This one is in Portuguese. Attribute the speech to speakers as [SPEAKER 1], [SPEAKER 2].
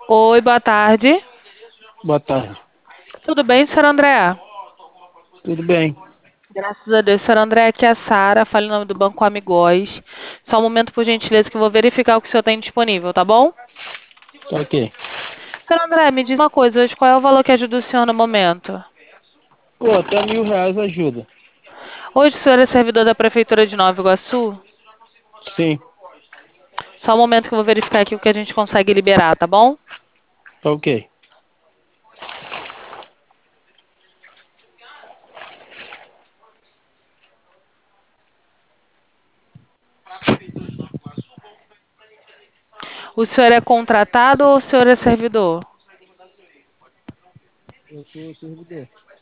[SPEAKER 1] Oi, boa tarde.
[SPEAKER 2] Boa tarde.
[SPEAKER 1] Tudo bem, senhor André?
[SPEAKER 2] Tudo bem?
[SPEAKER 1] Graças a Deus, senhor André, aqui é a Sara, fale em nome do Banco Amigóis. Só um momento, por gentileza, que eu vou verificar o que o senhor tem disponível, tá bom?
[SPEAKER 2] Tá ok.
[SPEAKER 1] Senhor André, me diz uma coisa, hoje qual é o valor que ajuda o senhor no momento?
[SPEAKER 2] Pô, até R$ 1.000 ajuda.
[SPEAKER 1] Hoje o senhor é servidor da Prefeitura de Nova Iguaçu?
[SPEAKER 2] Sim,
[SPEAKER 1] Só um momento que eu vou verificar aqui o que a gente consegue liberar, tá bom?
[SPEAKER 2] tá ok.
[SPEAKER 1] O senhor é contratado ou o senhor é servidor?
[SPEAKER 2] Eu sou servidor.